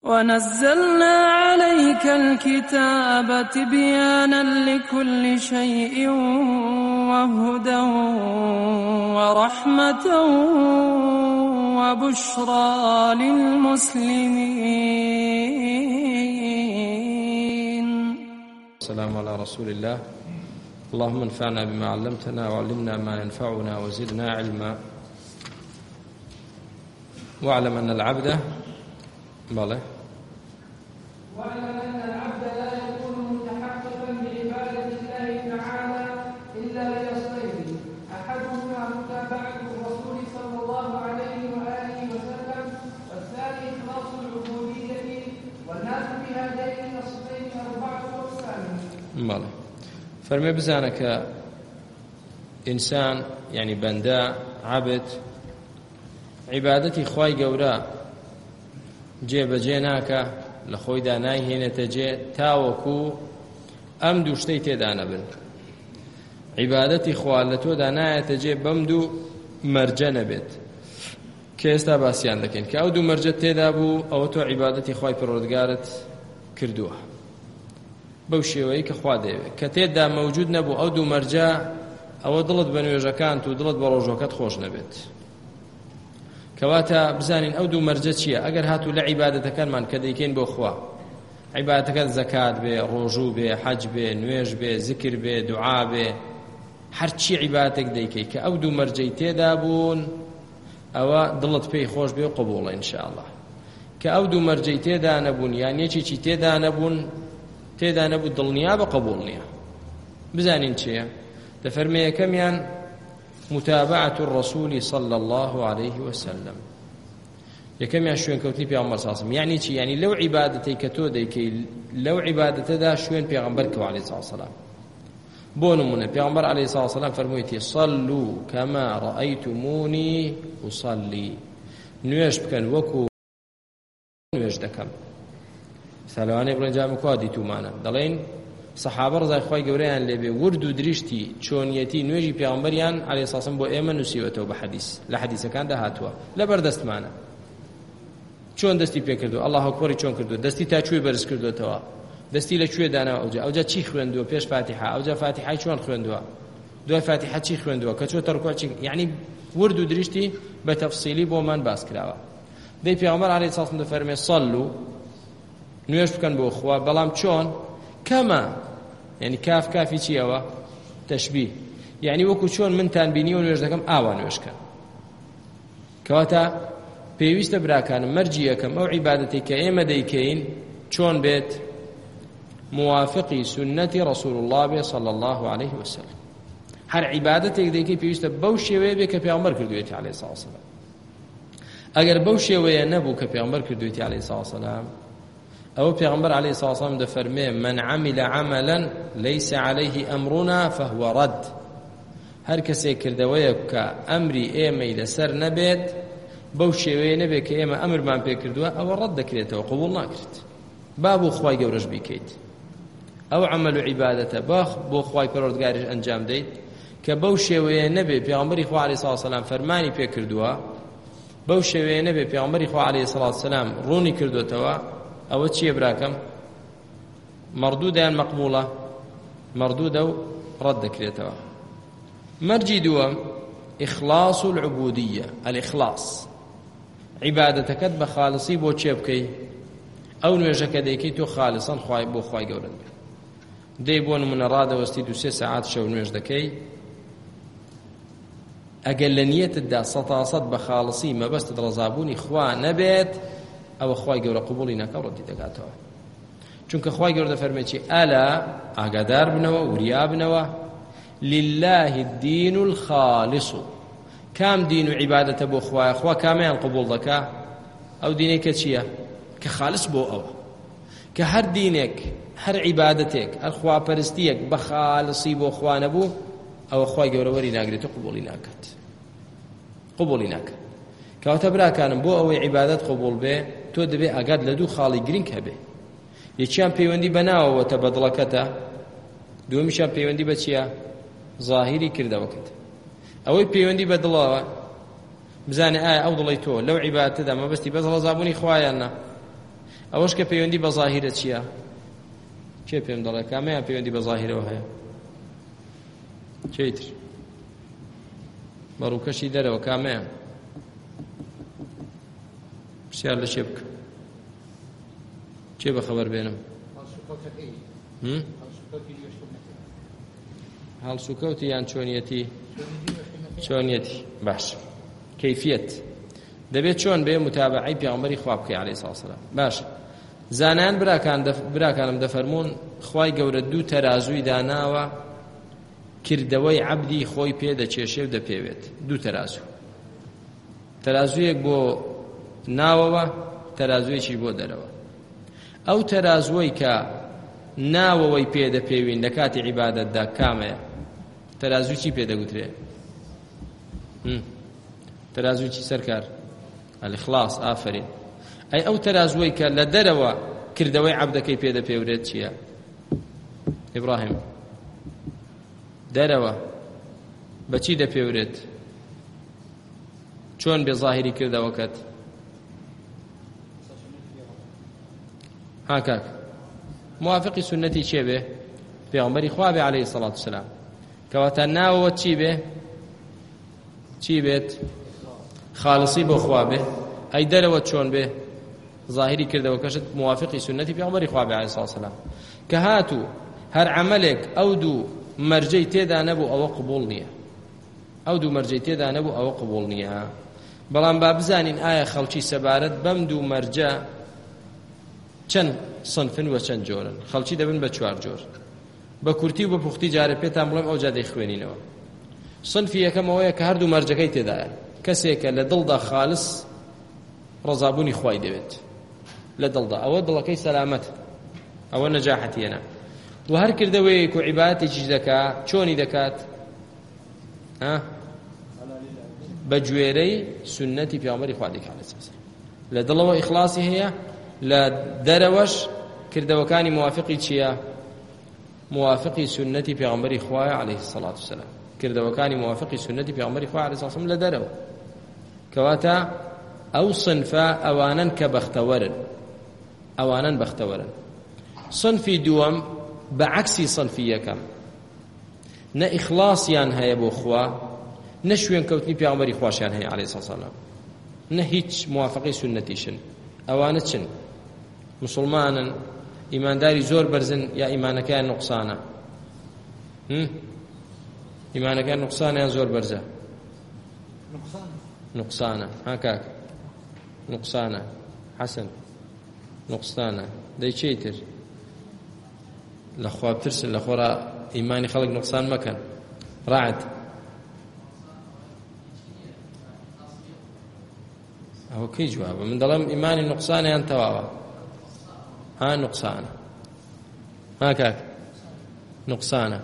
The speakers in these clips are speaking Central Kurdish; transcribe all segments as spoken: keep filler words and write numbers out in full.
ونزلنا عليك الكتاب تبيانا لكل شيء وهدى ورحمة وبشرى للمسلمين. السلام على رسول الله. اللهم انفعنا بما علمتنا وعلمنا ما ينفعنا وزدنا علما. واعلم أن العبد بله واعلم أن العبد لا يكون متحققا بعبادة الله تعالى إلا بأصلين: أحدهما متابعة الرسول صلى الله عليه وآله وسلم، والثاني إخلاص العبودية. والناس بهذين الأصلين أربعة أقسام. بله فرمي بزانك إنسان يعني بنداء عبد عبادتي خواي گەورە جێبەجێ ناکە لە خۆیدا نایهێنێتە جێ تاوەکو ئەم دوو شتەی تێدا نەبن. عیبادەتی خوا لە تۆدا نایەتە جێ بەم دوو مەرجە نەبێت کە ئێستا باسییان دەکەین کە ئەو دوو مەرجە تێدا بوو ئەوە تۆ عیبادەتی خوای پەروەردگارت کردووە بەو شێوەیە کە خوا دەیەوێت. کە تێدا مەوجود نەبوو ئەو دوو مەرجە ئەوە دڵت بە نوێژەکانت و دڵت بە ڕۆژەکەت خۆش نەبێت. کەواتە بزانین ئەو دوو مەرجە چییە؟ ئەگەر هاتوو لە عیبادەتەکانمان کە دەیکەین بۆ خوا، عیبادەتەکەت زەکات بێ، ڕۆژوو بێ، حەج بێ، نوێژ بێ، زیکر بێ، دوعا بێ، هەرچی عیبادەتێک دەیکەی کە ئەو دوو مەرجەی تێدا بوون ئەوە دڵت پێی خۆش بێ و قبوڵە ئینشاءالله. کە ئەو دوو مەرجەی تێدا نەبوون یان یەکێکی تێدا نەبوون تێدا نەبوو دڵنیا بە قبوڵ نییە. بزانین چییە؟ دەفەرمێ یەکەمیان متابعة الرسول صلى الله عليه وسلم. یەکەمیان شوێنکەوتنی پێغەمبەر صلی الله عليه وسلم. یعنی چی؟ یعنی لەو عیبادەتەی کە تۆ دەیکەی لەو عیبادەتەدا شوێن پێغەمبەر کەوە عەلەیهی سڵاتو وسەلام. بۆ نمونە پێغەمبەر عەلەیهی سڵاتو وسەلام فەرموویەتی صلوا كما رأيتموني أصلي. نوێژ بکەن وەکو نوێژ دەکەم. سەلوانەی بڵێن جا کوا دیتومانە دەڵێن سەحابە ڕزای خوای گەورەیان لێبێ ورد و دریشتی چۆنیەتی نوێژی پێغەمبەریان عەلەیهی سڵاتو وسەلام بۆ ئێمە نووسیوەتەوە بە حەدیث لە حەدیثەکاندا هاتووە لە بەردەستمانە. چۆن دەستی پێ کردو؟ الله ئەکبەری چۆن کردو؟ دەستی تا کوێ بەرز کردوتەوە؟ دەستی لە کوێ داناوە؟ ئەوجا ئەوجا چی خوێندووە پێش فاتحە؟ ئەوجا فاتحەی چۆن خوێندووە؟ دوای فاتحە چی خوێندووە؟ کە چۆتە ڕکوع چی؟ یعنی ورد و دریشتی بە تەفسیلی بۆمان باس کراوە. دەی پێغەمبەر عەلەیهی سڵاتو وسەلام دەفەرمێ صلوا نوێژ بکەن بۆ خوا، بەڵام چۆن؟ کەما یعنی کاف کافی چیەوە؟ تەشبیه. یعنی وەکو چۆن منتان بینی و نوێژ دەکەم ئاوا نوێژکە. کەواتە پێویستە براکانم مەرجی یەکەم ئەو عیبادەتی کە ئێمە دەیکەین چۆن بێت؟ موافقی سنەتی ڕەسوول الله بێ صلی الله عليه وسلم. هەر عیبادەتێک دەیکەی پێویستە بەو شێوەیە بێ کە پێغەمبەر کردوویەتی عەلەیهی سڵاتو وسەلام. ئەگەر بەو شێوەیە نەبوو کە پێغەمبەر کردوویەتی عەلەیهی سڵاتو وسەلام ئەوە پێغەمبەر عەلەیهی سڵاتو وسەلام دەفەرمێ من عمل عملا ليس عليه أمرنا فهو رد. هەر کەسێک کردەوەیە کە ئەمری ئێمەی لەسەر نەبێت بەو شێوەیە نەبێت کە ئێمە ئەمرمان پێ کردووە ئەوە ڕەت دەکرێتەوە قبوڵ ناکرێت. با بۆ خوای گەورەش بیکەیت ئەو عەمەل و عیبادەتە باخ بۆ خوای پەروەردگاریش ئەنجام دەیت کە بەو شێوەیە نەبێت پێغەمبەری خوا عەلەیهی سڵاتو وسەلام فەرمانی پێ کردووە، بەو شێوەیە نەبێت پێغەمبەری خوا عەلەیهی سڵاتو وسەلام ڕوونی کردوتەوە، ئەوە چییە براکەم؟ مەردوودە یان مەقبوڵە؟ مەردوودە و ڕەت دەکرێتەوە. مەرجی دووەم ئیخلاص العبودیە. الئیخلاص عیبادەتەکەت بە خالصی بۆ چێ بکەی؟ ئەو نوێژەکە دەیکەی تۆ خالصەن خوای بۆ خوای گەورە بێ. دەی بۆ نمونە ڕادەوەستی دو سێ سەعات شەو نوێژ دەکەی، ئەگەر لە نیەتتدا سەتاسەد بە خالصی مەبەستت ڕەزابوونی خوا نەبێت ئەوە خوای گەورە قبوڵی ناکە و ڕەتی دەکاتەوە. چونکە خوای گەورە دەفەرمێ چی؟ ئەلا ئاگادار بنەوە وریا بنەوە لله الدین الخالص. کام دین و عیبادەتە بۆ خوایە؟ خوا کامیان قبوڵ دەکا؟ ئەو دینێک کە چییە؟ کە خالص بۆ ئەوە. کە هەر دینێک هەر عیبادەتێک هەر خواپەرستیەک بە خالصی بۆ خوا نەبوو ئەوە خوای گەورە وەری ناگرێت و قبوڵی ناکات. قبوڵی ناکات. کەواتە براکانم بۆ ئەوەی عیبادەت قبوڵ بێ تۆ دەبێ ئاگات لە دوو خاڵی گرنگ هەبێ. یەکیان پەیوەندی بەناوەوەتە بە دڵەکەتە، دووەمیشیان پەیوەندی بە چییە؟ ظاهیری کردەوەکەت. ئەوەی پەیوەندی بە دڵەوە بزانێ ئایا ئەو دڵی تۆ لەو عیبادەتەدا مەبەستی بەس ڕەزابوونی خوایان نا؟ ئەوەش کە پەیوەندی بە زاهیرە چییە؟ کێ پێم دەڵێ کامیان پەیوەندی بە زاهیرەوە هەیە؟ کێیتر بەڕووکەشی دەرەوە کامیان پرسیار لە چێ بکە چێ بە خەبەر بێنم؟ هەڵسوکەوتی یان چۆنیەتی؟ چۆنیەتی باش کەیفیەت دەبێت چۆن بێ متابعەی پێغەمبەری خوا بکەی عەلەیهی سەڵاتو وسەلام. باش زانایان براکان براکانم دەفەرموون خوای گەورە دوو تەرازووی داناوە کردەوەی عەبدی خۆی پێ دەچێشێ و دەپێوێت. دوو تەرازوو، تەرازوویەک بۆ ناوەوە، تەرازوویەکی بۆ دەرەوە. ئەو تەرازووی کە ناوەوەی پێ دەپێوین لە کاتی عیبادەتدا کامەیە؟ تەرازووی چی پێ دەگوترێ؟ تەرازووی چی سەرکار؟ الإخلاص. ئافرین. ئەی ئەو تەرازووی کە لە دەرەوە کردەوەی عەبدەکەی پێ دەپێورێت چییە؟ ئیبراهیم دەرەوە بەچی دەپێورێت؟ چۆن بێ زاهیری کردەوەکەت؟ ها کاک موافقی سنەتی چێ بێ؟ پێغەمبەری خوا بێ عەلەیهی سەڵاتو وسەلام. کەواتە ناوەوە چی بێ؟ چی بێت؟ خالصی بۆ خوا بێ. ئەی دەرەوە چۆن بێ؟ ظاهری کردەوەکەشت موافقی سنەتی پێغەمبەری خوا بێ عەلەیهی سەڵاتو وسەلام. کە هاتوو هەر عەمەلێک ئەو دوو مەرجەی تێدا نەبوو ئەوە قبوڵ نییە. ئەو دوو مەرجەی تێدا نەبوو ئەوە قبوڵ نییە. بەڵام با بزانین ئایا خەڵکی سەبارەت بەم دوو مەرجە چەند سنفن و چەند جۆرن؟ خەڵکی دەبن بە چوار جۆر. بە کورتی و بە پوختی جارە پێتان بڵێم ئەو جا دەیخوێنینەوە. سنفی یەکەم ئەوەیە کە هەردوو مەرجەکەی تێدایە. کەسێکە لە دڵدا خالص ڕەزابوونی خوای دەوێت لە دڵدا، ئەوە دڵەکەی سەلامەت، ئەوە نەجاحەتیەنە. و هەر کردەوەیەک و عیبادەتێکیش دەکات چۆنی دەکات؟ بە گوێرەی سنەتی پێغەمبەری خوا دەکات. لە دڵەوە ئیخلاسی هەیە، لە دەرەوەش کردەوەکانی موافقی چییە؟ موافقی سنەتی پێغەمبەری خوایە عەلەیهی سەڵاتو وسەلام. کردەوەکانی موافقی سنەتی پێغەمبەری خوا عەلەیهی سەڵاتو وسەلام لە دەرەوە. کەواتە ئەو سنفە ئەوانن کە بەختەوەرن، ئەوانن بەختەوەرن. سنفی دووەم بەعەکسی سنفی یەکەم، نە ئیخلاسیان هەیە بۆ خوا، نە شوێن کەوتنی پێغەمبەری خواشیان هەیە عەلەیهی سەڵاتو وسەلام، نە هیچ موافقی سنەتیشن. ئەوانە چن؟ مسلمانن، ئیمانداری زۆر بەرزن یا ئیمانەکەیان نوقسانە؟ ئیمانەکەیان نوقسانە یان زۆر بەرزە؟ نوقسانە. ها کاک نوقسانە. حەسەن نوقسانە. دەی چیتر؟ لە خوا بترسن، لە خۆرا ئیمانی خەڵک نوقسان مەکەن. ڕاعد ئەوە کەی جوابە؟ من دەڵێم ئیمانی نوقسانە یان تەواوە؟ ها نوقسانە. ها کاک نوقسانە.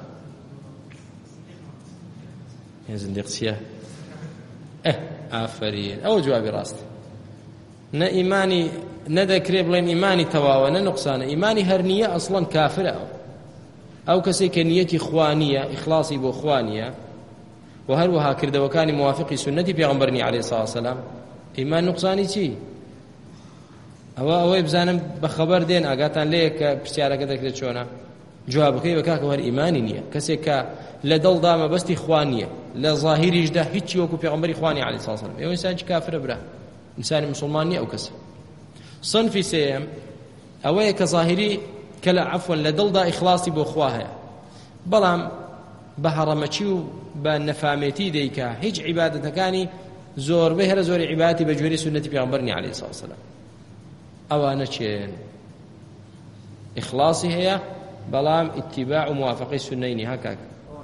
زنديق چییە؟ ئەه ئافەرین، ئەوە جوابی ڕاستە. نە ئیمانی نەدەکرێ بڵێن ئیمانی تەواوە، نە نوقسانە. ئیمانی هەر نییە ئەسڵەن کافرە. ئەو ئەو کەسێک کە نیەتی خوا نییە، ئیخلاسی بۆ خوا نییە، و هەروەها کردەوەکانی موافقی سنەتی پێغەمبەر نییە عەلەیهی سەڵاتو وسەلام، ئیمان نوقسانی چی؟ ئەوە ئەوەی بزانم بە خەبەر دێن ئاگاتان لێیە کە پرسیارەکە دەکرێت چۆنە؟ جوابەکەی بە کاکە هەر ئیمانی نییە. کەسێک کە لە دڵدا مەبەستی خوا نییە، لە ظاهیریشدا هیچی وەکو پێغەمبەری خوا نییە عەلەیهی سەڵاتو وسەلام، ئێوە ئینسانێکی کافرە برا، ئینسانی مسلمان نییە ئەو کەسە. صنفی سێیەم ئەوەیە کە ظاهری کە لە عەفوەن لە دڵدا ئیخلاسی بۆ خوا هەیە، بەڵام بە هەڕەمەچی و بە نەفامێتی دەیکا هیچ عیبادەتەکانی زۆربەی هەرە زۆری عیبادەتی بە گوێرەی سنەتی پێغەمبەر نییە عەلەیهی سەڵاتو وسەلام. ئەوانە چێن؟ ئیخلاسی هەیە بەڵام ئیتیباع و موافقەی سنەی نییە. ها کاک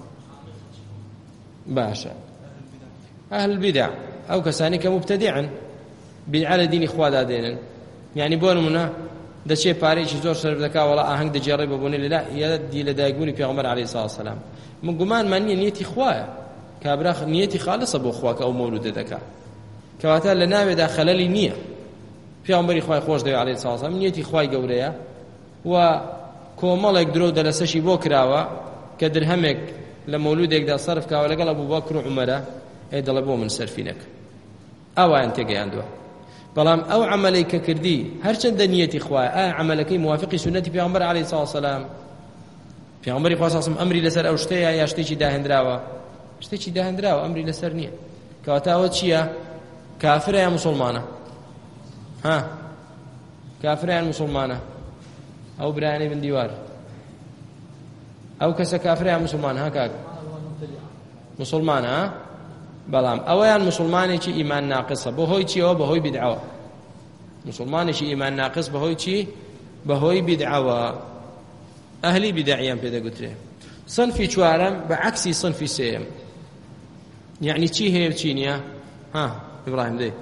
باشە. ئەهل بیدع ئەو کەسانی کە مبتەدیعن، بیدعە لە دینی خوادا دێنن. یعنی بۆ نمونە دەچێ پارەیەکی زۆر سەرف دەکا، وەڵا ئاهەنگ دەجێڕێ بە بوونی لەلا یەدی لە دایکبوونی پێغەمبەر عەلەیهی سەڵاتو وسەلام. من گومانمان نییە نیەتی خوایە، کابرا نیەتی خالصە بۆ خوا کە ئەو مەولودە دەکا، کەواتە لە ناوێدا خەلەلی نییە. پێغەمبەری خوای خۆش دەوێت عەلەیهی سەڵاتو وسەلام، نیەتی خوای گەورەیە و کۆمەڵێک درۆ دەلەسەشی بۆ کراوە کە درهەمێک لە مەولودێکدا سەرف کاوە لەگەڵ ئەبوبەکر و عومەرە، ئێ دەڵێ بۆ من سەرفی نەکە. ئەوایان تێگەیاندووە. بەڵام ئەو عەمەلەی کە کردی هەرچەندە نیەتی خوایە ئایا عەمەلەکەی موافقی سنەتی پێغەمبەر عەلەیهی سڵاو وسەلام پێغەمبەری خوا سڵاو ئەمری لەسەر ئەو شتەیە یا شتێکی داهێنراوە شتێکی داهێنراوە ئەمری لەسەر نییە کەواتە ئەوە چییە کافرە یان موسڵمانە ها کافرە یان موسڵمانە ئەو برایانەی بن دیوار ئەو کەسە کافرە یان موسڵمانە ها کاک موسڵمانە ها بەڵام ئەوەیان موسڵمانێکی ئیمان ناقصە بۆ هۆی چیەوە بەهۆی بیدعەوە موسڵمانێکی ئیمان ناقص بەهۆی چی بەهۆی بیدعەوە ئەهلی بیدعیان پێدەگوترێ صنفی چوارەم بەعەکسی صنفی سێیەم یعنی چی هەیە چی نییە ها ئیبراهیم دەی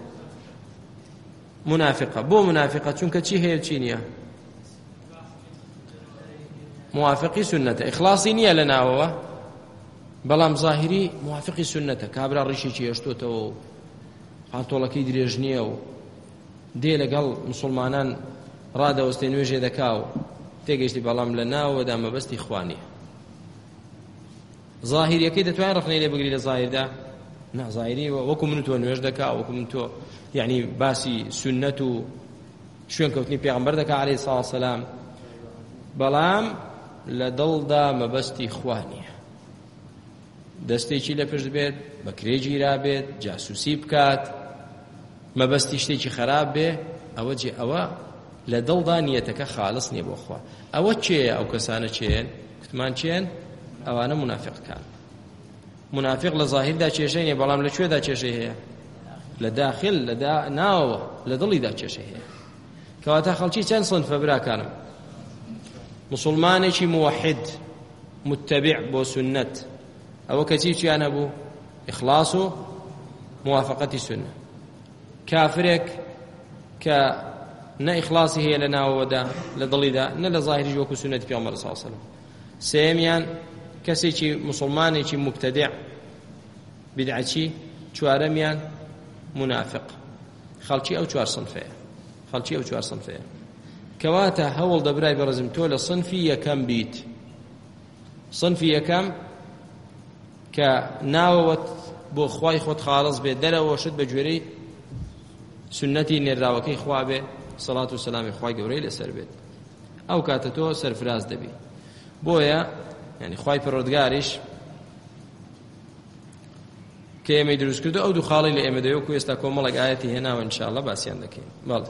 منافقة بۆ منافقة چونکە چی هەیە چی نییە موافقی سنەتە ئیخلاصی نییە لە ناوەوە بەڵام ظاهری موافقی سنەتە کابرا ڕیشێکی هێشتۆتەوە و پانتۆڵەکەی درێژ نییە و دێ لەگەڵ موسڵمانان ڕادەوەستێ نوێژێ دەکا و تێگەیشتی بەڵام لە ناوەدا مەبەستی خوا نییە ظاهریەکەی دەتوانین ڕخنەی لێ بگری لە ظاهردا نا ظاهری وەکو من تۆ نوێژ دەکا وەکو من تۆ یعنی باسی سنەت و شوێن کەوتنی پێغەمبەر دەکا عەلەیهی سڵاو وسەلام بەڵام لە دڵدا مەبەستی خوا نییە دەستێکی لە پشت بێت بەکرێ گیرا بێت جاسوسی بکات مەبەستی شتێکی خراپ بێ ئەوە جێ ئەوە لە دڵدا نیەتەکە خالص نییە بۆ خوا ئەوە چێە ئەو کەسانە چێن کوتمان چێن ئەوانە منافقکان منافق لە ظاهردا کێشەی نییە بەڵام لەکوێدا کێشەی هەیە لە داخل لە ناوەوە لە دڵیدا کێشەی هەیە کەواتە خەڵکی چەند صنفە براکانم مسلمانێکی موحد متبع بۆ سنەت ئەوە کەچی چیان هەبوو ئیخلاص و موافقەتی سنە کافرێک کە نە ئیخلاصی هەیە لە ناوەوەدا لە دڵیدا نە لە ظاهری وەکو سنەتی پێغەمبەر صلی الله علیه وسلم سێمیان کەسێکی مسلمانێکی مبتدع بدعەچی چوارەمیان منافق خەڵکی ئەو چوار صنفەیە خەڵکی ئەو چوار صنفەیە کەواتە هەوڵ دەبرای بەڕێزم تۆ لە صنفی یەکەم بیت صنفی یەکەم کە ناوەوەت بۆ خوای خۆت خالص بێت دەرەوە شت بە گوێرەی سنەتی نێراوەکەی خوا بێ سەڵات و سەلامی خوای گەورەی لەسەر بێت ئەو کاتە تۆ سەرفراز دەبی بۆیە یعنی خوای پەروەردگاریش کە ئێمەی دروست کردو ئەو دوو خاڵی لە ئێمە دەوێت و ئێستا کۆمەڵێک ئایەتی هێناوە ئینشاءالله باسییان دەکەین بەڵێ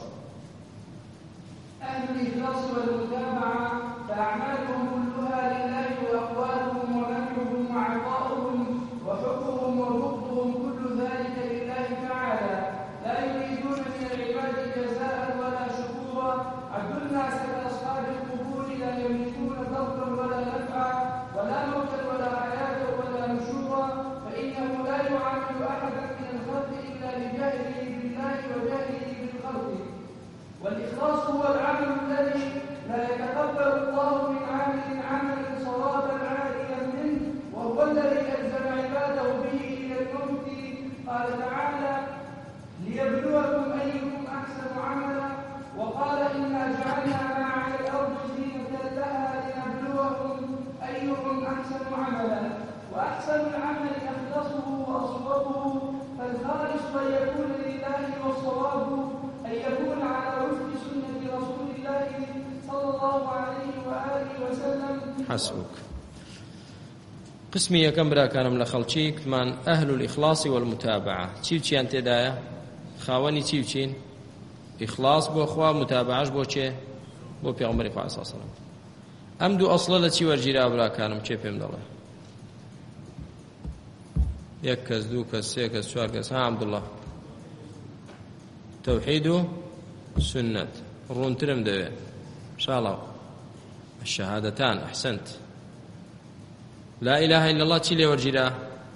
حسبك قسمی یەکەم براکانم لە خەڵکی کتمان ئەهل الإخلاص والمتابعة چی و چیان تێدایە خاوەنی چی و چین ئیخلاص بۆ خوا متابعەش بۆ چێ بۆ پێغەمبەری خوا صلی الله علیه وسلم ئەم دوو ئەسڵە لە چی وەرگیرا براکانم چێ پێم دەڵێ یەک کەس دوو کەس سێ کەس چوار کەس ها عەبدوڵڵا تەوحید و سنەت ڕوونترم دەوێت شاڵاو الشهادتان أحسنت لا إله إلا الله تشيلي ورجيرا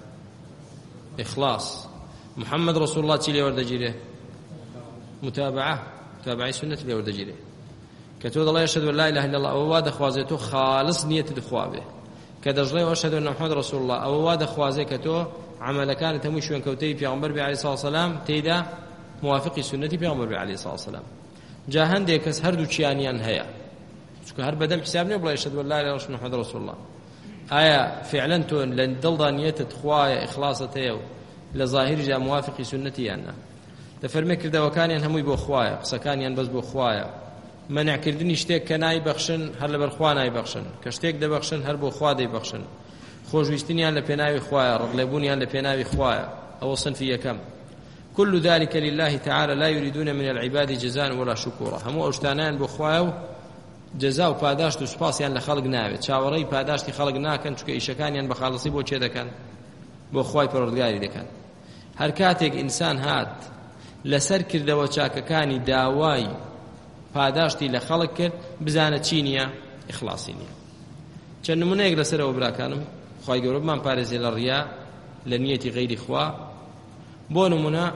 إخلاص محمد رسول الله تشيلي وردجيره متابعة متابعة سنة لي وردجيره كتود الله يشهد لا إله إلا الله أو واد خوازيته خالص نية دخوابه كدجلي وأشهد أن محمد رسول الله أو واد خوازيكتو عمل كان تمشي وان كوتي في عمر عليه الصلاة والسلام تيدا موافق سنة في عمر عليه الصلاة والسلام جاهن ديكس هردو تشيانيان هيا چونکە هەر بەدەم حساب نییە بڵێ ئەشهد أن لا إله إلا الله محمد رسول الله ئایا فعلا تۆ لە دڵدا نیەتت خوایە ئیخلاصت هەیە و لە ظاهریدا موافقی سنەتی یان نا دەفەرمێ کردەوەکانیان هەمووی بۆ خوایە، قسەکانیان بەس بۆ خوایە، مەنعکردنی شتێک کە نایبەخشن هەر لەبەر خوا نایبەخشن، کە شتێک دەبەخشن هەر بۆ خوا دەیبەخشن، خۆشویستنیان لە پێناوی خوایە، ڕقلێبوونیان لە پێناوی خوایە. ئەوە صنفی یەکەم. كل ذلك لله تعالى لا يريدون من العباد جزاء ولا شكورا. هەموو ئەو شتانیان بۆ خوایە و جەزا و پاداشت و سوپاسیان لە خەڵک ناوێت، چاوەڕێی پاداشتی خەڵک ناکەن، چونکە ئیشەکانیان بە خاڵسی بۆ چێ دەکەن؟ بۆ خوای پەروەردگاری دەکەن. هەر کاتێک ئینسان هات لەسەر کردەوە چاکەکانی داوای پاداشتی لە خەڵک کرد، بزانە چی نییە؟ ئیخلاسی نییە. چەند نمونەیەک لەسەرەوە براکانم، خوای گەورە بمان پارێزێ لە ڕیا، لە نیەتی غەیری خوا. بۆ نمونە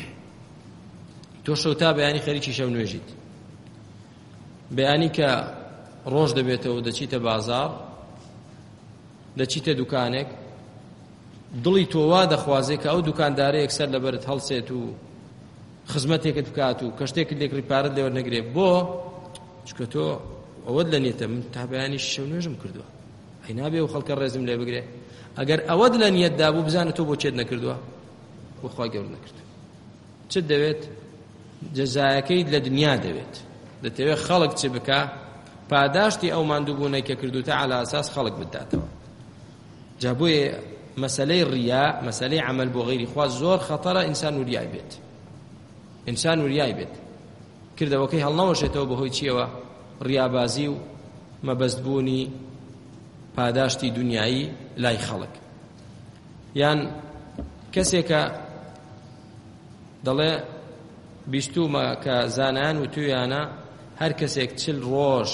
تۆ شەو تا بەیانی خەریکی شەو نوێژیت، بەیانی کە ڕۆژ دەبێتەوە دەچیتە بازاڕ، دەچیتە دوکانێک، دڵی تۆ وا دەخوازێ کە ئەو دوکاندارەیەک سەر لەبەرت هەڵسێت و خزمەتێکت بکات و کە شتێکت لێک ڕیپارەت لێوە نەگرێ. بۆ؟ چکە تۆ ئەوەت لە نیەتە من تا بەیانی شەو نوێژم کردووە، هەی نابێ و خەڵکە ڕێزم لێ بگرێ. ئەگەر ئەوەت لە نیەتدا بوو بزانە تۆ بۆ چێت نەکردووە؟ بۆ خوا گەورە نەکردووە. چت دەوێت؟ جەزایەکەیت لە دنیا دەوێت. دەتەوێت خەڵک چ بکە؟ پاداشتی ئەو ماندووبوونەی کە کردوتە عەلا ئەساس خەڵک بداتەوە. جا بۆیە مەسەلەی ڕیا، مەسەلەی عەمەل بۆ غەیری خوا زۆر خەتەرە ئینسان وریای بێت. ئینسان وریای بێت کردەوەکەی هەڵنەوەشێتەوە بەهۆی چیەوە؟ ڕیابازی و مەبەستبوونی پاداشتی دنیایی لای خەڵک. یان کەسێکە دەڵێ بیستومە کە زانایان و تویانە هەر کەسێک چل ڕۆژ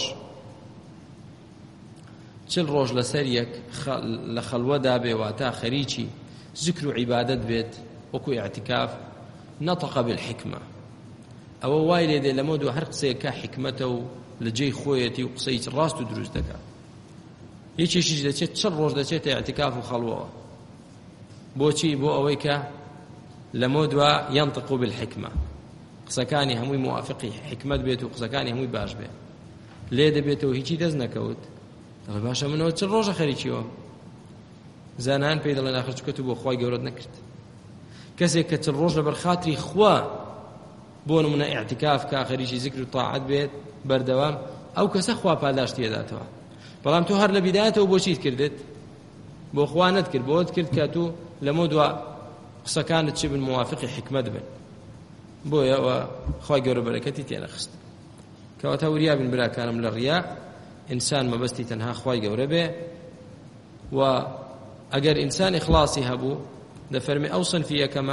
چل ڕۆژ لەسەر یەک لە خەڵوەدا بێواتە خەریکی ذکر و عیبادەت بێت وەکو ئیعتیکاف، نەطەقە بالحیکمە. ئەوە وای لێ دێ لەمە دوو هەر قسەیەکە حیکمەتە و لە جێی خۆیەتی و قسەی ڕاست و دروست دەکات. یەکێکیش دەچێت چل ڕۆژ دەچێتە ئیعتیکاف و خەڵوەوە. بۆچی؟ بۆ ئەوەی کە لەمە دووە ينطق بالحیکمە، قسەکانی هەمووی موافقی حکمت بێت و قسەکانی هەمووی باش بێت. لێ دەبێتەوە هیچی دەست نەکەوت، دەڵێ باشە منەوە چل ڕۆژە خەریکیەوە. زانان پێی دەڵێن ئاخر چکە تو بۆ خوای گەورەت نەکرد. کەسێک کە چل ڕۆژ لەبەر خاتری خوا بۆ نمونە ئیعتیکاف کا خەریکی ذکر و طاعەت بێت بەردەوام، ئەو کەسە خوا پاداشتی دەداتەوە. بەڵام تۆ هەر لە بیدایەتەوە بۆچیت کردت؟ بۆ خوا نەتکرد، بۆت کرد کە تو لەمە دووە قسەکانت چی بن؟ موافقی حکمت بن. بۆیە ئەوە خوای گەورە بەرەکەتی تێ نەخست. کەواتە وریا بن براکانم لە ڕیا، ئینسان مەبەستی تەنها خوای گەورە بێ. و ئەگەر ئینسان ئیخلاسی هەبوو، دەفەرمێ ئەو صنفی یەکەمە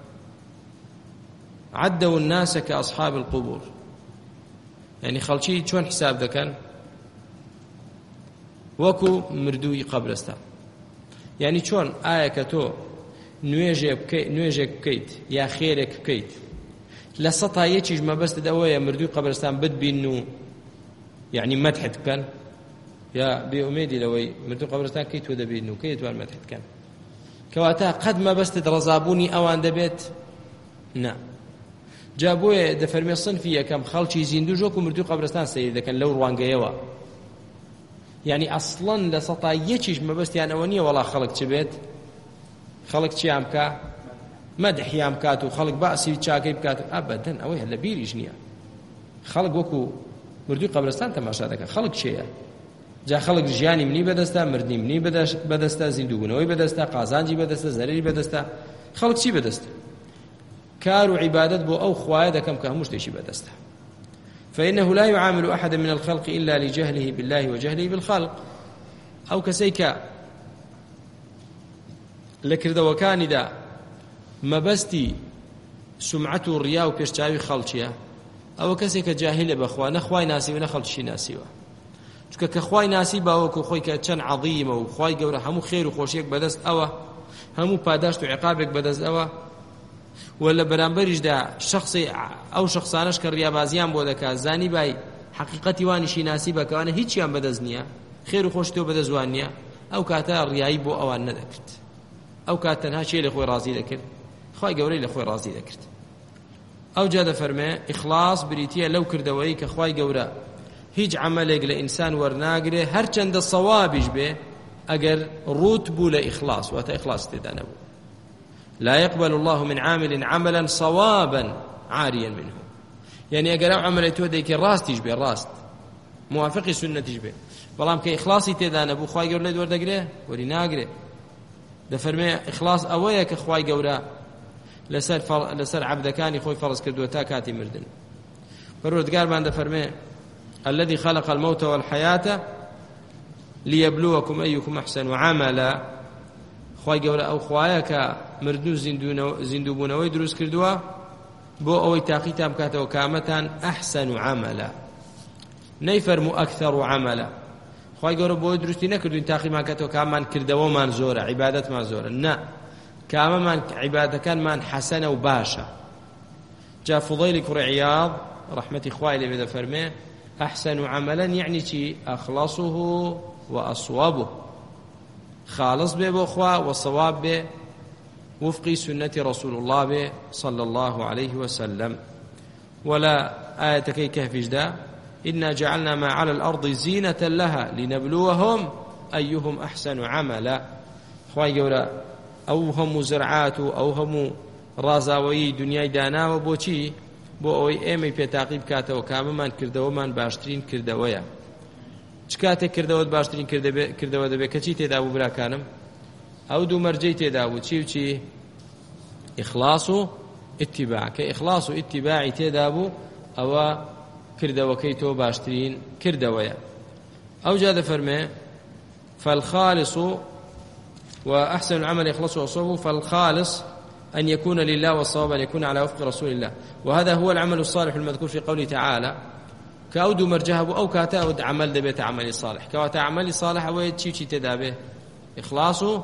عدوا الناس كأصحاب القبور، يعني خەڵکی چۆن حساب دەکەن؟ وەکو مردووی قەبرستان. يعني چۆن ئایا کە تۆ نوێژێک بکەیت یا خێرێک بکەیت لە سەتا یەکیش مەبەستت ئەوەیە مردووی قەبرستان بتبین و یعنی مەدحت بکەن، یا بێئومێدی لەوەی مردووی قەبرستان کەی تۆ دەبین و کەی توان مەدحت بکەن؟ کەواتە قەت مەبەستت ڕەزابوونی ئەوان دەبێت؟ نا. جا بۆیە دەفەرمێ صنفی یەکەم خەڵکی زیندوو ژۆک و مردووی قەبرستان سەیر دەکەن لەو ڕوانگەیەوە. یعنی ئەسڵەن لە سەتا یەکیش مەبەستیان ئەوە نییە وەڵا خەڵک چ بێت؟ خەڵک چیان بکە؟ مەدحیان بکات و خەڵک باسی چاکەی بکات. ئەبەدەن ئەوەی هەر لە بیریش نییە. خەڵک وەکو مردووی قەبرستان تەماشا دەکەن. خەڵک چێیە؟ جا خەڵک ژیانی منی بەدەستە، مردنی منی بەدەستە، زیندووبوونەوەی بەدەستە، قازانجی بەدەستە، زەرری بەدەستە. خەڵک چی بەدەستە؟ كار وعبادت بو أو خواد كم كهمش تيشي بدسته. فإنه لا يعامل أحد من الخلق إلا لجهله بالله وجهله بالخلق. أو كسيكا لكرد وكان دا مبستي سمعته الرياء وبيشتاوي خلشيا. أو كسيكا جاهل بأخوة نخواي ناسي ونخلشي ناسي چونکە کە خوای ناسی باوەکو خۆی کە چەند عەظیمە و خوای گەورە هەموو خێر و خۆشیەک بەدەست ئەوە، هەموو پاداشت و عقابێک بەدەست ئەوە، ولا بەرامبەریشدا شخصی ئەو شخصانەش کە ڕیابازیان بۆ دەکات زانی بای حقیقەتی وانیشی ناسی بەکەوانە هیچیان بەدەست نییە، خێر و خۆشی تۆ بەدەست وان نییە، ئەو کاتە ڕیایی بۆ ئەوان نەدەکرد. ئەو کات تەنها چێ لە خۆی ڕازی دەکرد؟ خوای گەورەی لە خۆی ڕازی دەکرد. ئەو جا دەفەرمێ ئیخلاص بریتیە لەو کردەوەی کە خوای گەورە هیچ عملێک لە ئینسان وەرناگرێ هەرچەندە سەوابیش بێ ئەگەر ڕوت بوو لە ئیخلاص، واتە ئیخلاص تێدا نەبوو. لا يقبل الله من عامل عملا صوابا عاريا منه. يعني أجر عملته ذيك الراس تجبي الراس موافق السنة تجبي بلام كي إخلاصي تدا نبو خواي جور ليد ورد أجره ورينا أجره ده فرمي إخلاص أويا كخواي جورا لسر فر... لسر عبد كان يخوي فرز كردوتا كاتي مردن فالردقار بان ده فرمي الذي خلق الموت والحياة ليبلوكم أيكم أحسن عملا خواي جورا أو خوايا مردو زندو زندو بونوي دروس كردوا بو أوي تاقيتام كاتو كامتان أحسن عملا نيفرمو أكثر عملا خواهي قولوا بو دروستي نكردو تاقي ما كاتو كامان كردو من زورة عبادت ما زورة نا كاما من عبادة كان من حسنة وباشا جاء فضيل كر عياض رحمة خواهي اللي بدا فرميه أحسن عملا يعني شي أخلصه وأصوابه خالص به بو خواه والصواب به وفق سنة رسول الله به صلى الله عليه وسلم. ولا آية كي كهف جدا إنا جعلنا ما على الأرض زينة لها لنبلوهم أيهم أحسن عملا خواهي قولا أو هم زرعات أو هم رازاوي دنيا دانا وبوشي بو أوي إيمي بيتاقيب كاتا وكاما من كردو من باشترين كردويا چكاتك كردوت باشترين كردو دبي كچي تدابو برا كانم أو دو مرجي تدابو چي وچي إخلاص اتباع كإخلاص اتباع تدابو أو كردوكي تو باشترين كردويا أو جاد فرمي فالخالص وأحسن العمل يخلص وصوبه فالخالص أن يكون لله والصواب أن يكون على وفق رسول الله وهذا هو العمل الصالح المذكور في قوله تعالى كأود مرجهب أو كاتأود عمل دبيت عمل صالح كواتا عمل صالح ويتشي تشي تدابه إخلاصه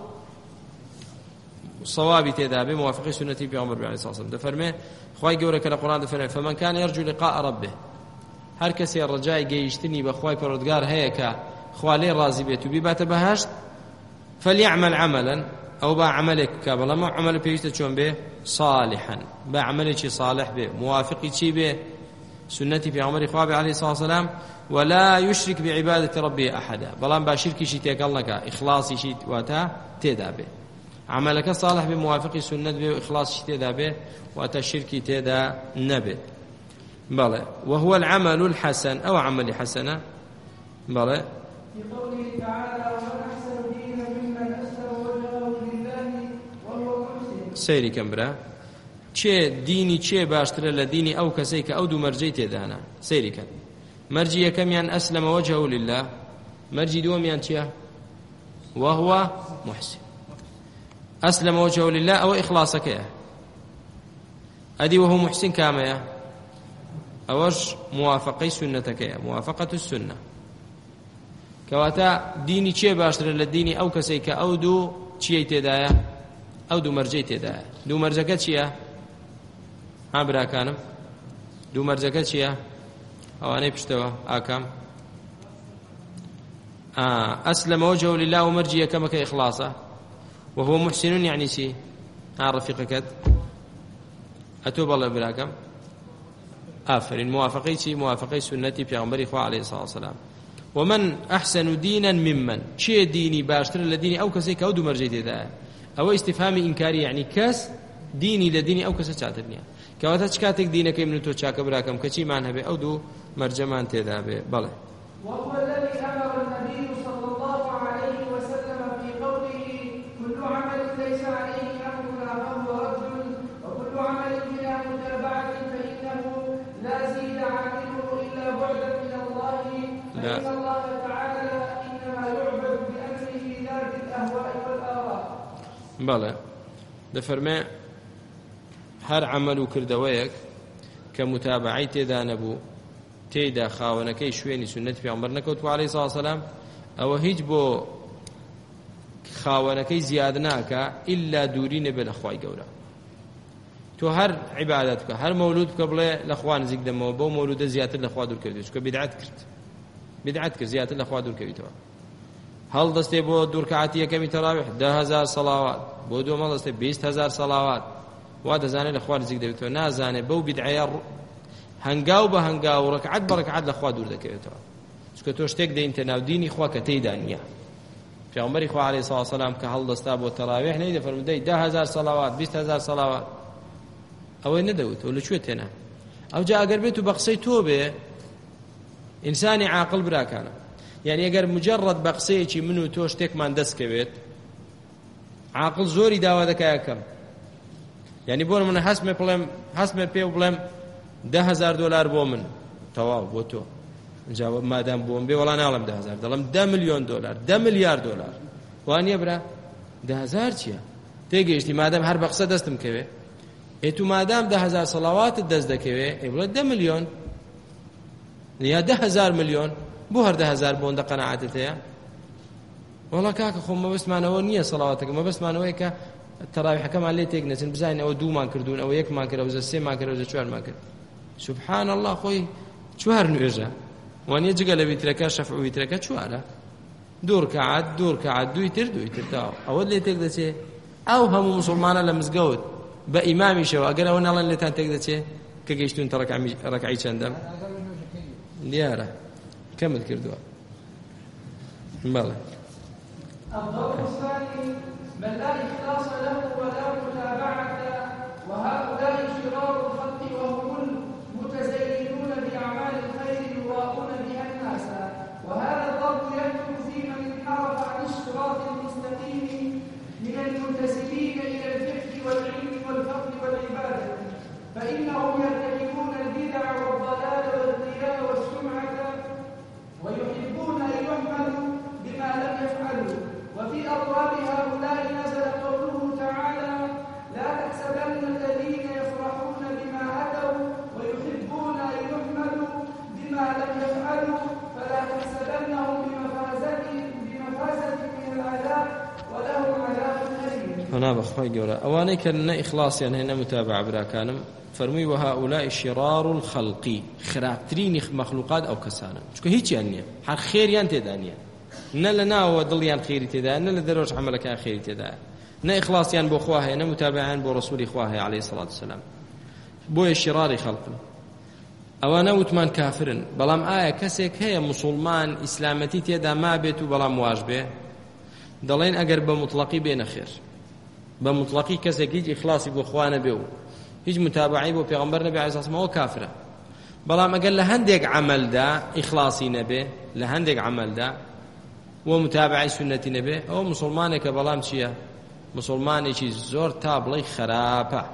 صوابي تدابه موافق سنة بيغمبر عليه الصلاة والسلام دفرمه خواهي قولك القرآن دفرمه فمن كان يرجو لقاء ربه هر كسي الرجاء جيشتني بخواهي پروردگار هيك خوالي راضي بيتو بيبات بهشت فليعمل عملا أو با عملك كابلا ما عمل بيشت شون به صالحا با عملك صالح به موافقي شي به سنة بيغمبر خواه عليه الصلاة والسلام ولا يشرك بعبادة ربه أحدا بلان با شركي شي تيقلنك إخلاصي شي واتا تدابه عملك صالح بموافق سنة بإخلاص شي تدابه واتا شركي تدا نبه بلى وهو العمل الحسن أو عمل حسنة بلى بقوله تعالى ومن أحسن دينا ممن أسلم وجهه لله وهو محسن سيري كمبرا چه ديني چه باشتر لديني أو كسيك أو دو مرجي تدانا سيري كان مرجي كم ين أسلم وجهه لله مرجي دوم ين چه وهو محسن أسلم وجهه لله أو إخلاصك يا أدي وهو محسن كاما يا أوش موافقي سنتك يا موافقة السنة كواتا ديني چه باشتر للديني أو كسيك أو دو چيه تدايا أو دو مرجي تدايا دو مرجكة چيه ها برا كانم دو مرجكة چيه أو أنا بشتوا آكام آه أسلم وجهه لله ومرجي كما كإخلاصه وهو محسن يعني شيء ها رفيقك أتوب الله براكم آفرين موافقي شيء موافقي سنتي بيغمبري خواه عليه الصلاة والسلام ومن أحسن دينا ممن شيء ديني باشتر لديني أو كسيك أو دو مرجي ذا أو استفهام إنكاري يعني كس ديني لديني أو كسي تعترني كواتا شكاتك دينك من تو تشاك براكم كشي معنها به أو دو مرجمان تذا به بله وهو الذي أمر النبي صلى الله عليه وسلم في قوله كل عمل ليس عليه أمرنا فهو رد وكل عمل بلا متابعة فإنه لا زيد عامله إلا بعدا من الله فإن الله تعالى إنما يعبد بأمره لا بالأهواء والآراء. بله دفرمي هر عمل كردويك كمتابعي تدا نبو تيدا خاونكي شويني سنة في عمر نكوت عليه الصلاة والسلام أو هيج بو خاونكي زيادناك إلا دورين بالأخوة قولا تو هر عبادتك هر مولود قبل الأخوان زيك دمو بو مولود زيادة الأخوة دور كردوش كبدعت كرت بدعت كرت زيادة الأخوة دور كردوش هل دستي بو دور كعاتية كمي تراوح ده هزار صلوات بو دو ما دستي بيست هزار صلوات وهذا زاني الأخوان زيك دمو نازاني بو بدعية هنگاو به هنگاو ركعت بركعت لخوا دور دكيتوا اسكو تو شتك دين تناو ديني خوا كتيدانيا في عمر خوا عليه الصلاه والسلام كهل دستا بو تراويح نيده فرمدي ده هزار صلوات بيست هزار صلوات ئەوەی نەدەوتەوە لەکوێ تێنا ئەو جا ئەگەر بێت و بە قسەی تۆ بێ ئینسانی عاقڵ براکانە یعنی ئەگەر مجرد بە قسەیەکی من و تۆ شتێکمان دەستکەوێت عاقڵ زۆری داوا دەکای یەکەم یعنی بۆ منە هەستمێ بڵێم هەستمێ پێ و بڵێم ده هەزار دۆلار بۆ من تەواو بۆ تۆ اینجا مادام بۆم بێ وەڵا ناڵم ده هەزار دەڵم ده ملیۆن دۆلار ده ملیار دۆلار وانییە برا ده هەزار چییە تێگەیشتی مادام هەر بە قسە دەستم کەوێ ئێت و مادام ده هەزار سەڵاواتت دەست دەکەوێ ئێ بڵێ ده ملیۆن یا ده هەزار ملیۆن بۆ هەر ده هەزار بۆندە قەناعەتت هەیە وەڵا کاکە خۆم مەبەستمانەوە نییە سەڵاواتەکە مەبەستمانەوەی کە تەراویحەکەمان لێ تێک نەچن بزانین ئەوە دوومان کردوون ئەوە یەکمان کرد ئەوزە سێمان کرد ئەوزە چوارمان کرد سوبحان الله خۆی چوار نوێژە وانیە جگە لە ویترەکە شەفع و ویترەکە چوارە دوو ڕکعات دوو ڕکعات دوی تر دوی تر تاوە ئەوە لێ تێک دەچێ ئەو هەموو موسڵمانە لە مزگەوت بە ئیمامیشەوە ئەگەر ئەوە ناڵێن لێتان تێک دەچێ کە گەیشتون تە ڕەکعی چەندەم دیارە کەمت کردووە بەڵێ الضرب الثاني من لا إخلاص له ولا متابعة وهؤلاء شرار الخلق وهم المتزينون بأعمال الخير يراءون بها الناس وهذا الضرب يدخل في من انحرف عن الصراط المستقيم من المنتسبين إلى الفقه والعلم والفضل والعبادة فإنهم يرتكبون البدع والضلال والرياء والسمعة ويحبون أن يحمدوا بما لم يفعلوا وفي أبواب هؤلاء نزل قوله تعالى لا تحسبن الذين يفرحون بما أتوا ويحبون أن يحمدوا بما لم يفعلوا فلا تحسبنهم بمفازة بمفازة من العذاب ولهم عذاب أليم. هنا بخوي جورا أواني كان إخلاص يعني هنا متابعة براكانم فرمي وهؤلاء شرار الخلق خرابترين مخلوقات أو كسانا شكو هيك يعني حر خير ينتي دانيا نە لە ناوە دڵیان خێری تێدا نە لە دەرەوەش عەمەلەکان خێری تێدا نە ئیخلاصیان بۆ خوا هەیە نە متابعیان بۆ ڕەسوولی خوا هەیە عەلەیهی سەڵات وسەلام بۆیە شیڕاری خەڵقن ئەوانە وتمان کافرن بەڵام ئایا کەسێک هەیە موسڵمان ئیسلامەتی تێدا مابێت و بەڵام واژ بێ دەڵێن ئەگەر بە مطلقی بێنە خێر بە مطلقی کەسێک هیچ ئیخلاصی بۆ خوا نەبێ و هیچ متابعی بۆ پێغەمبەر نەبێ عەلەیهی سەڵات وسەلام ئەوە کافرە بەڵام ئەگەر لە هەندێک عەمەلدا ئیخلاصی نەبێ لە هەندێک عەمەلدا ومتابعي سنتي نبي أو مسلمانك كبلام شيء مسلماني شيء زور تابلي خرابة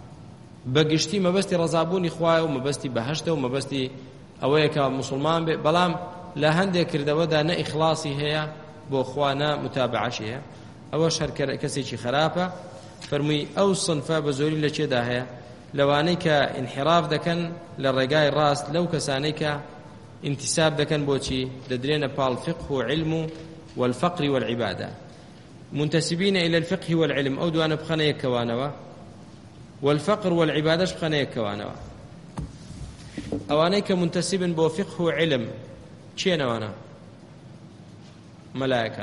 بقشتي ما بستي رزابوني خواي وما بستي بهشته وما بستي أويك مسلمان بلام لا هندي كرده ودا نا إخلاصي هي بو خوانا متابعة شيء أو شهر كسي شيء خرابة فرمي أو صنفة بزوري لشي ده هي لو أنيك انحراف دكن للرجاء الراس لو كسانيك انتساب دكن بوشي ددرينا بالفقه وعلم والفقر والعبادة منتسبين إلى الفقه والعلم أو دوانا بخنا يكوانوا والفقر والعبادة بخنا يكوانوا أوانيك منتسب بو فقه وعلم شينا وانا ملائكة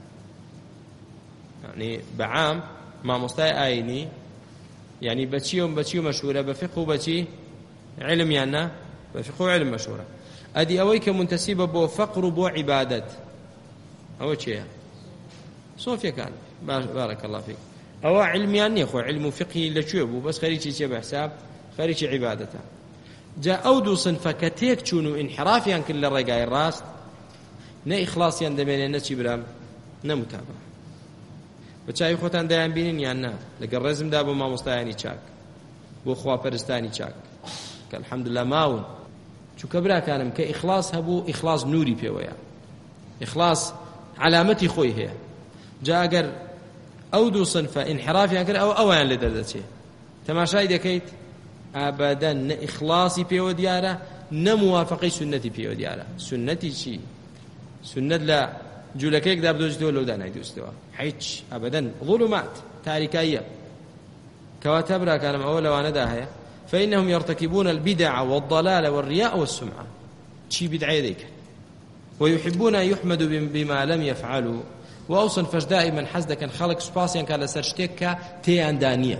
يعني بعام ما مستاي آيني يعني بتشيهم بتشيو مشهورة بفقه وبتشي علم يعني بفقه وعلم مشهورة أدي أويك منتسبة بو فقر بو عبادة أو شيء صوفيا كان بارك الله فيك أو علم يعني أخو علم فقهي لشوبه بس خريجي شيء بحساب خريجي عبادته جاء أودو صنفة كتيك تشونوا انحرافيا يعني كل الرجاء الراس نا إخلاصيا دمين نتشي برام نا متابعة بتشاي خوتان دايان بينين يعني لقى الرزم دابو ما مستعاني تشاك بو خوا برستاني تشاك الحمد لله ماون شو كبرا كانم كإخلاص هبو إخلاص نوري بيويا إخلاص علامتي خوي هي جاء أجر أودو صنفة انحرافي أجر أو أوان لدرجة تماشاي دكيت أبدا إخلاصي بيو ديارة نموافقي سنتي بيو ديارة سنتي شيء سنة لا جولكيك داب دوجتو لو دانا يدوستوا حيتش أبدا ظلمات تاريكية كواتبرا كانم أولا وانا داهية فإنهم يرتكبون البدع والضلال والرياء والسمعة شي بدعي ذيك ويحبون أن يحمدوا بما لم يفعلوا وأوصن فش دائما حزدك خلق سباسيا كان لسرشتك تيان دانية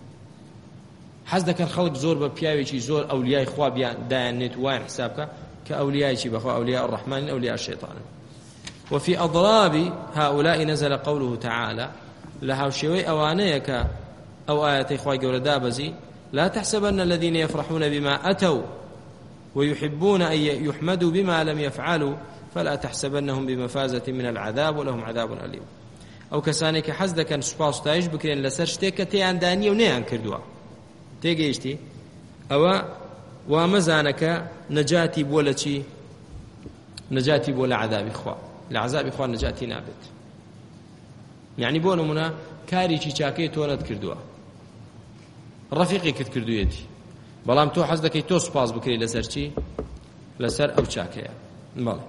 حزدك خلق زور ببياوي شي زور أولياء إخوة دانيت وين حسابك كأولياء شي بخوا أولياء الرحمن أولياء الشيطان وفي أضراب هؤلاء نزل قوله تعالى لها شوي أوانيك أو آيات إخوة جوردا بزي لا تحسبن الذين يفرحون بما أتوا ويحبون أن يحمدوا بما لم يفعلوا فلا تحسبنهم بمفازة من العذاب ولهم عذاب أليم. أو كسانك حزدك سباس تايش بكرين لسر شتيك تيان دانية ونيان كردوا تيجيشتي أو ومزانك نجاتي بولتي نجاتي بولا عذاب إخوة لعذاب إخوة نجاتي نابت يعني بولا منا كاري چی چاکەی تۆ نەت کردووە ڕەفیقێکت کردوویەتی بەڵام تۆ حەز دەکەی تۆ سوپاس بکەی لەسەر چی لەسەر ئەو چاکەیە. بەڵێ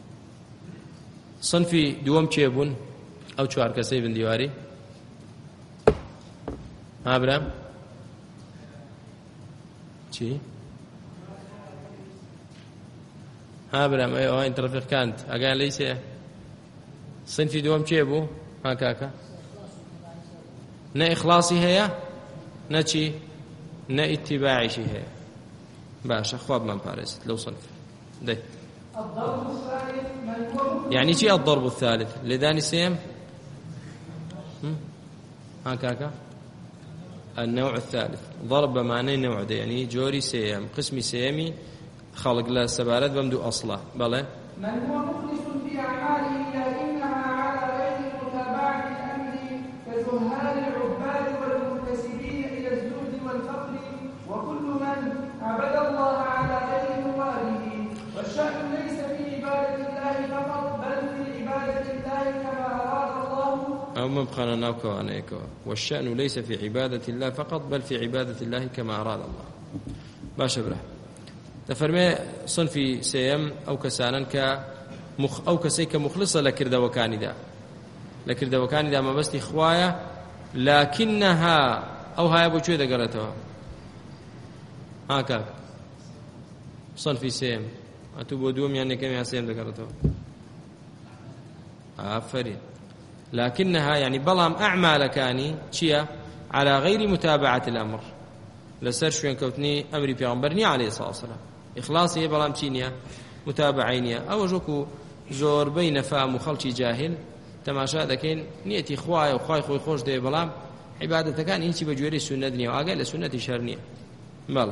صنفی دووەم کێ بوون ئەو چوار کەسەی بندیواری ئابرام چی ئابرام ئەی ئەوان ڕەفیقکانت ئەگەیان لەی سێ صنفی دووەم کێ بوو ها کاکە نە ئیخلاصی هەیە نەچی نە ئیتیباعیشی هەیە باشە خوا بمان پارێزێت لەو صنف دەی يعني چی الضرب الثالث لداني سيم ها كاكا النوع الثالث ضرب معنى نوع ده يعني جوري سيم قسمي سيمي خلق لا سبارات بمدو أصلا بلى من هو مخلص في أعماله لكنها على غير متابعة الأمر كزهاد العباد والمنتسبين إلى الزهد والفقر وكل من عبد الله على غير مواله والشأن ليس في عبادة الله فقط بل في عبادة الله كما أراد الله أو مبخنا ناوكا أنيكا والشأن ليس في عبادة الله فقط بل في عبادة الله كما أراد الله باشا بره تفرمي صنفي سيم أو كسانا ك مخ أو كسيك مخلصة لكرد وكاني دا لكرد وكاني دا ما بس إخوايا لكنها أو هاي أبو شو إذا قرأتها هاكا صنفي سيم أتوبوا دوم يعني كم يا سيم ذكرتها آفرين لكنها يعني بلام أعمال كاني شيا على غير متابعة الأمر لسر شوين كوتني أمري بيغمبرني عليه الصلاة والسلام إخلاصي بلام تشينيا متابعينيا أو جوكو زور بين فام وخلشي جاهل تماشا دكين نيتي خواي وخواي خوي خوش دي بلام عبادة كان هيك بجوري السنة دنيا وأقل السنة شرنية بله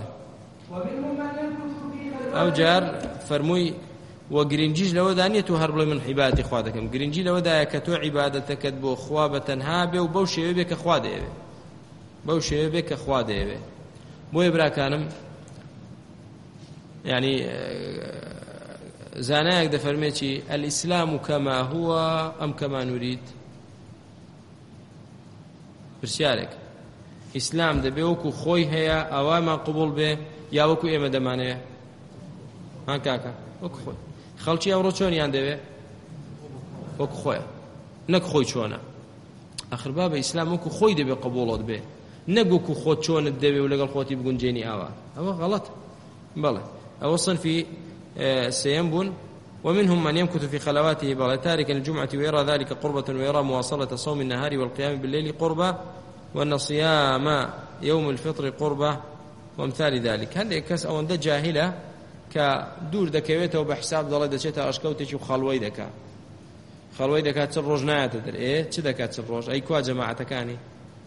أو جار فرموي وقرنجيج لو دانية هرب من عبادة خوادكم قرنجي لو دا كتو عبادتك بو خوابة تنهابه وبوشي بك خواده بوشي بك خواده بو يبرا كانم يعني زاناك دفرميتي الإسلام كما هو أم كما نريد برسيارك إسلام دبي وكو خوي هيا أو ما قبول به يا وكو إما دمانه ها كاكا وكو خوي خەڵکی ئەوڕۆ چۆنیان دەوێ وەکو خۆیە نەک خۆی چۆنە ئەخر بابە ئیسلام وەکو خۆی دەبێ قبوڵت بێ نەک وەکو خۆت چۆنت دەوێ و لەگەڵ خۆتی بگونجێنی ئاوا ئەوە غەڵەت بەڵێ ئەوە صنفی سێیەم بوون ومنهم من يمكث في خلواته بل تارك الجمعة ويرى ذلك قربة ويرى مواصلة صوم النهار والقيام بالليل قربة وأن صيام يوم الفطر قربة وامثال ذلك هذا كاس أو أن جاهلة كدور دكويته وبحساب ضل دشته أشكوتش وخلوي دكا خلوي دكا تروج نايت در إيه شو دكا تروج أي كوا جماعة كاني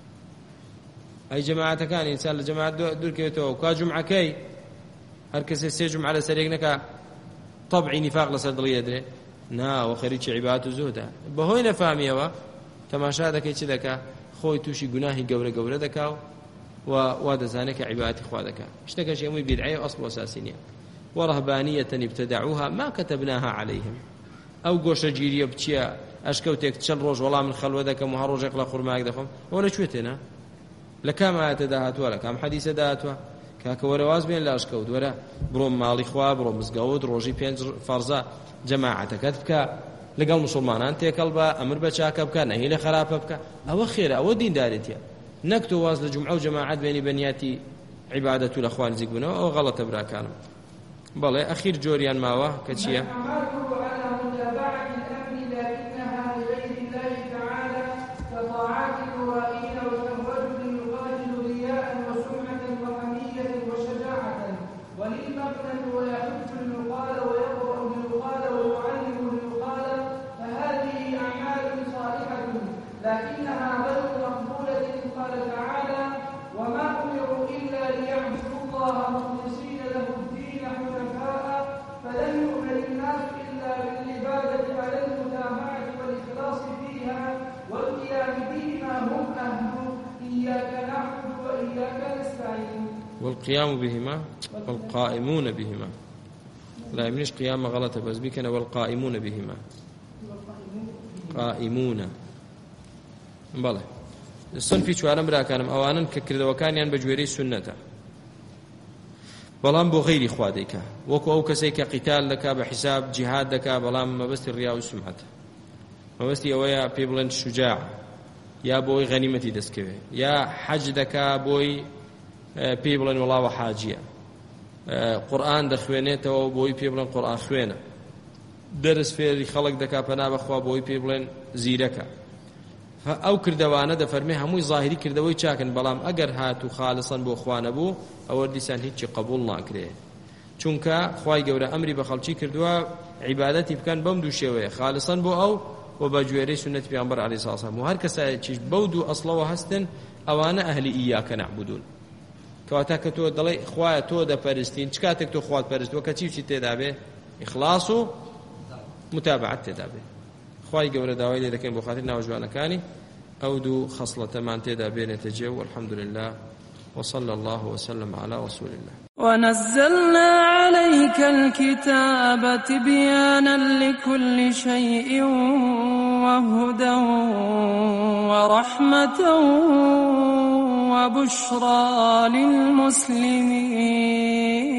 أي جماعة كاني إنسان الجماعة دور كويته وكوا جمعة كي هركس يسجم على سريقنا طبعي نفاق لصدرية دري نا وخريج عبادة وزهدة بهوينا فاميوا تماشا دكا شو دكا خوي توشي جناهي جورة جورة دكا وواد زانك عبادة إخوادك اشتكى شيء مي بدعية أصل أساسية ورهبانية ابتدعوها ما كتبناها عليهم أو قوش جيرية بتشيا أشكوتك تشل روج والله من خلودك مهروج يقلا خرماك دخم ولا شوتنا لكام آيات دهات ولا كام حديث دهات كاك ورواز بين لا أشكود ولا بروم مالي خواب بروم مزقود روجي بينج فرزا جماعتك كتبك لقال مسلمان أنت كلبا أمر بشاك بك نهي لخراب بك أو خير أو دين دارتيا نكتو واز لجمعة وجماعات بين بنياتي عبادة الأخوان زيقبنا أو غلط براكانم بلى أخير جوريان ماوه كتشيا لكنها غير مقبولة قال تعالى وما أمروا إلا والقيام بهما والقائمون بهما لا يمنيش قيام غلطة بس بكنا والقائمون بهما قائمون بلى الصنفي شوارم برا كانم أوانا ككرد وكان بجويري سنة بلام بو غيري خواديك وكو أو كسيك قتال لك بحساب جهاد لك بلام ما بس الرياء والسمعة ما بس يويا بيبلن شجاع يا بوي غنيمتي دسكوي يا حج دكا بوي بيبلن والله وحاجية قرآن دخوينيته بوي بيبلن قرآن خوينه درس فێری خەڵک دەکا پەنا بەخوا بۆی پێ بڵێن زیرەکە ئەو کردەوانە دەفەرمێ هەمووی ظاهری کردەوەی چاکن بەڵام ئەگەر هات و خالصەن بۆ خوا نەبوو ئەوە دیسان هیچی قبول ناکرێ چونکە خوای گەورە ئەمری بە خەڵکی کردووە عیبادەتی بکەن بەم دوو شێوەیە خالصەن بۆ ئەو و بە گوێرەی سنەتی پێغەمبەر عەلەیهی سڵاو وسەلام و هەر کەسایەکیش بەو دوو ئەسڵەوە هەستن ئەوانە ئەهلی ئیاکە نەعبودون کەواتە کە تۆ دەڵێ خوایە تۆ دەپەرستین چ کاتێک تۆ خوات پەرستووە کە چی چی تێدا بێ ئیخلاص و متابعة تدابي خواهي قورة داوي لي لكن بخاتنا وجوانا كاني أودو خصلة من تدابي نتجيو والحمد لله وصلى الله وسلم على رسول الله. ونزلنا عليك الكتاب تبيانا لكل شيء وهدى ورحمة وبشرى للمسلمين.